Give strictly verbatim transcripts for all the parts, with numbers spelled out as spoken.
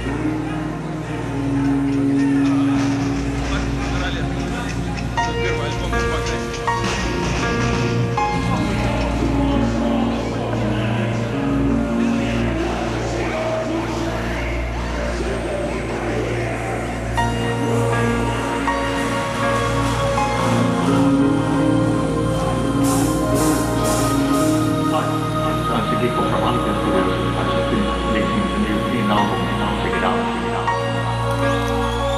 Первый альбом «Багрянец». People from other festivals are just listening to new, new albums and I'll check it out. Check it out.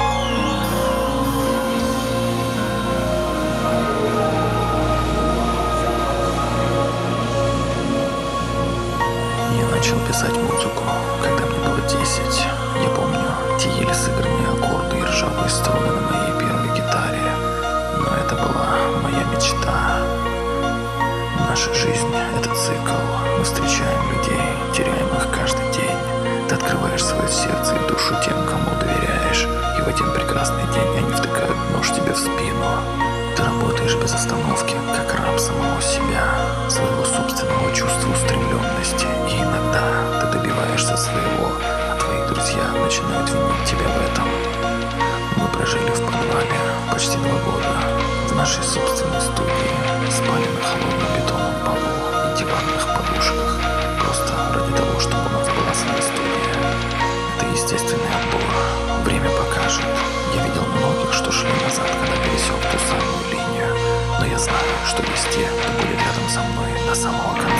Я начал писать музыку, когда мне было десять. Я помню те еле сыгранные аккорды и ржавые струны на моей первой гитаре. Но это была моя мечта. Наша жизнь — это цикл. Мы встречаем людей, теряем их каждый день. Ты открываешь свое сердце и душу тем, кому доверяешь. И в один прекрасный день они втыкают нож тебе в спину. Ты работаешь без остановки, как раб самого себя, своего собственного чувства устремленности. И иногда ты добиваешься своего, а твои друзья начинают винить тебя в этом. Мы прожили в подвале почти два года. В нашей собственной студии спали на холодном бетонном полу и диванных подушках. Просто ради того, чтобы у нас была своя студия. Это естественный отбор. Время покажет. Я видел многих, что шли назад, когда пересек ту самую линию. Но я знаю, что есть те, кто были рядом со мной до самого конца.